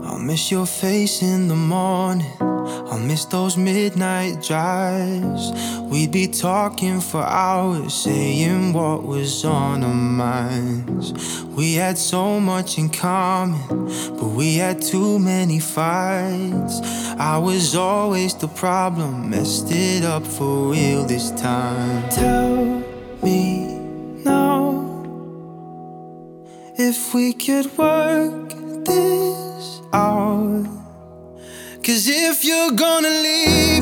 I'll miss your face in the morning. I'll miss those midnight drives. We'd be talking for hours, saying what was on our minds. We had so much in common, but we had too many fights. I was always the problem, messed it up for real this time. Tell me now, if we could work this out. 'Cause if you're gonna leave